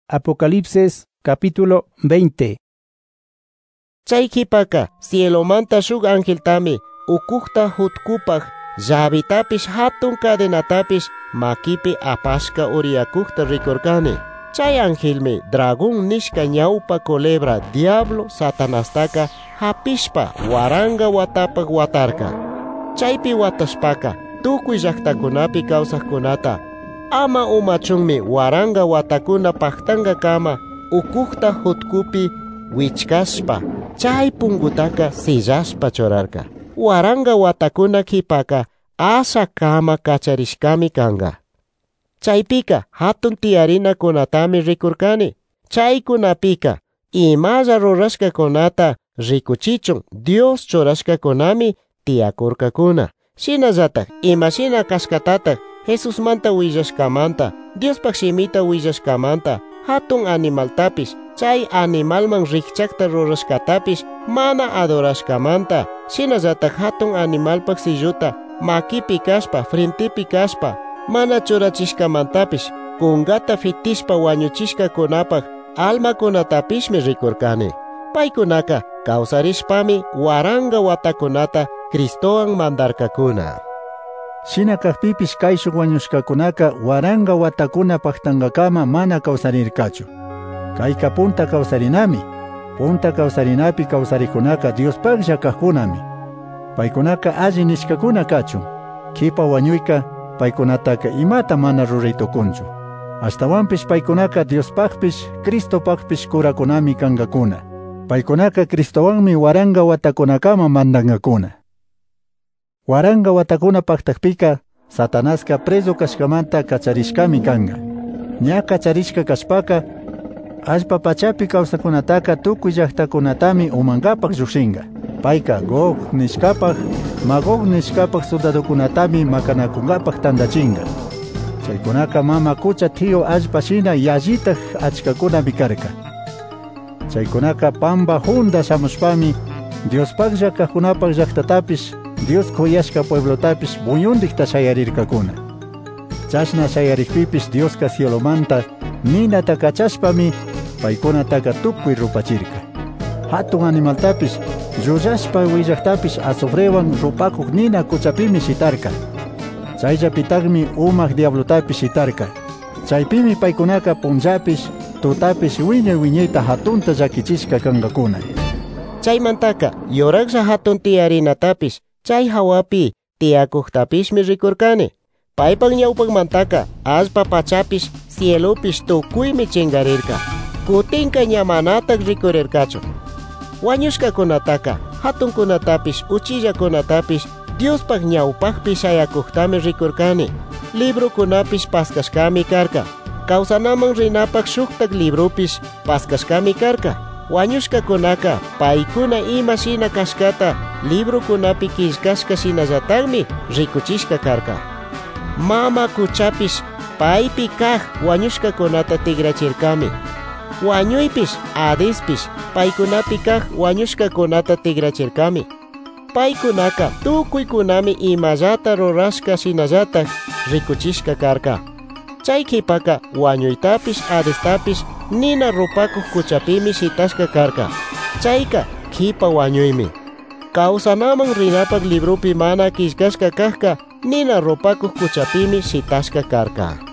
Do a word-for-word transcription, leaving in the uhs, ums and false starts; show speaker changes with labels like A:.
A: Apocalipsis capítulo veinte.
B: Chaykipaka cielomanta shuk angeltami ukukta hutkupaj llavitapish hatun cadenatapish makipi apashka uriakukta rikurkani. Chay angelmi dragón nishka ñawpa culebra diablo satanastaka hapishpa waranga watapak watarka. Chaypi watashpaka tukuy llaqtakunapi kawsaqkunata ama umachunmi waranga watakuna paktanga kama ukukta hutkupi wichkashpa chay pungutaka sillashpa chorarka. Waranga watakuna kipaka asa kama kacharishkami kanga. Chaypika hatun tiyarina kunatami rikurkani. Chaykunapika imalla rurashka kunata rikuchichun Dios churashka kunami tiyakurka kuna. Shinallatak imashina kashkatatak Jesus manta willashkamanta Diospak shimita willashkamanta hatun animaltapish chay animalman rikchakta rurashkatapish mana adorashkamanta shinallatak hatun animalpak silluta makipi kashpa frentepi kashpa mana churachishkamantapish kungata fitishpa wañuchishka kunapak almakunatapishmi rikurkani. Paykunaka kawsarishpami waranga watakunata Cristowan mandarkakuna.
A: Shinakakpipish kayshuk wañushkakunaka waranga watakuna paktangakama mana kawsarirkachu. Kayka punta kawsarinami. Punta kawsarinapi kawsarikunaka Diospaklla kaqkunami. Paykunaka alli nishkakuna kachun. Kipa wañuyka paykunataka imata mana ruraytukunchu. Ashtawanpish paykunaka Diospakpish Cristopakpish kurakunami kangakuna. Paykunaka Cristowanmi waranga watakunakama mandangakuna. Waranga watakuna paktakpika Satanaska preso kashkamanta kacharishkami kanga. Ña kacharishka kashpaka allpa pachapi kawsakunataka tukuy llaqtakunatami umankapak llukshinga. Payka Gog nishkapak Magog nishkapak soldadukunatami makanakunkapak tandachinga. Chaykunaka mama kucha tío allpa shina yallitaj achkakunami karka. Chaykunaka pamba hunda shamushpami Diospaklla kaqkunapak llaqtatapish Dios kuyashka pueblotapish buñundikta shayarirkakuna. Chashna shayarikpipish Dioska cielomanta ninata kachashpami paykunataka tukuy rupachirka. Hatun animaltapish llullashpa willaqtapish azufrewan rupakuk nina kuchapimi shitarka. Chayllapitaqmi umaq diablotapish shitarka. Chaypimi paykunaka punllapish tutapish wiñay wiñayta hatunta llakichishka kangakuna.
B: Chaymantaka yuraqlla hatun tiyarinatapish chay hawapi tiyakuqtapishmi rikurkani. Paypak ñawpakmantaka allpa pachapish cielopish tukuymi chingarirka. Kutinka ña manatak rikurirkachu. Wañushkakunataka hatunkunatapish uchillakunatapish Diospak ñawpakpi shayakuqtami rikurkani. Librukunapish paskashkami karka. Kawsanaman rinapak shuktak librupish paskashkami karka. Wañushkakunaka paykuna ima shina kashkata librukunapi kishkashka shinallatakmi rikuchishka karka. Mama kuchapish paypi kaq wañushkakunata tigrachirkami. Wañuypish Hadespish paykunapi kaq wañushkakunata tigrachirkami. Paykunaka tukuykunami imallata rurashka shinallatak rikuchishka karka. Chaykipaka wañuytapish Hadestapish nina rupakuq kuchapimi shitashka karka. Chayka kipa wañuymi. Kawsanaman rinapak librupi mana kishkashka kaqka nina rupakuq kuchapimi shitashka karka.